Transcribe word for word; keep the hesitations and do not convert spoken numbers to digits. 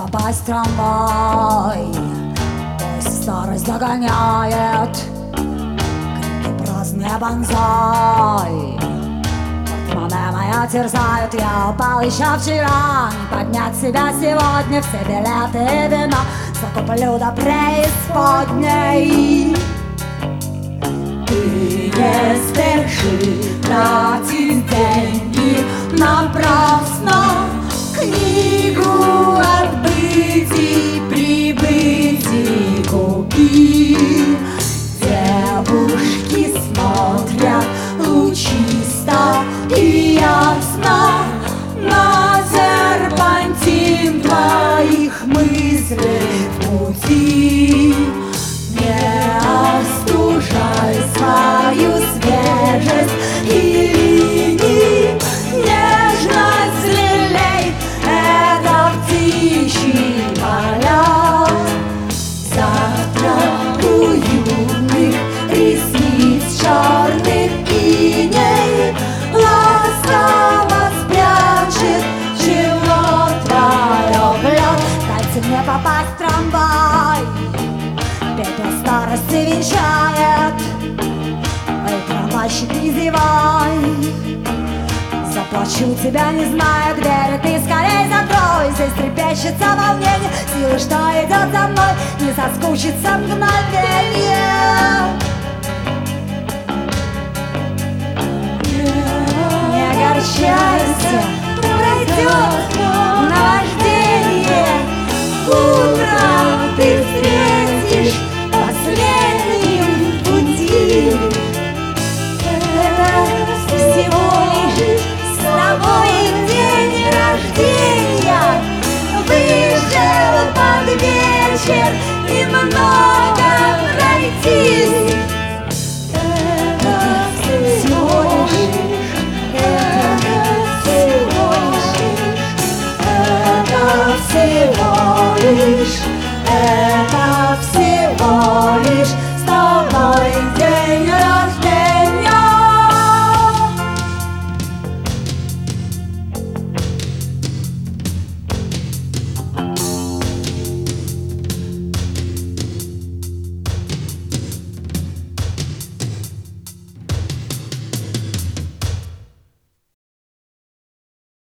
попасть в трамвай. Пусть старость догоняет крики праздные банзай. Портмоне моя терзают, я упал еще вчера. Не поднять себя сегодня, все билеты и вино закуплю до преисподней. Ты не спеши тратить деньги напрасно, книгу отбытий, прибытий купи. Девушки смотрят лучисто и ясно на серпантин твоих мыслей в пути. Не остужай свою свежесть и линии, нежность лилей — это птичьи поля. Завтра у юных ресниц черных иней ласково спрячет чело твое в лед. Дайте мне попасть в трамвай, пепел старости венчает. Эй, трамвайщик, не зевай, заплачу тебя, не знаю, двери ты скорей закрой. Здесь трепещется волнение, силы, что идет за мной, не соскучится мгновенье. Не горчай.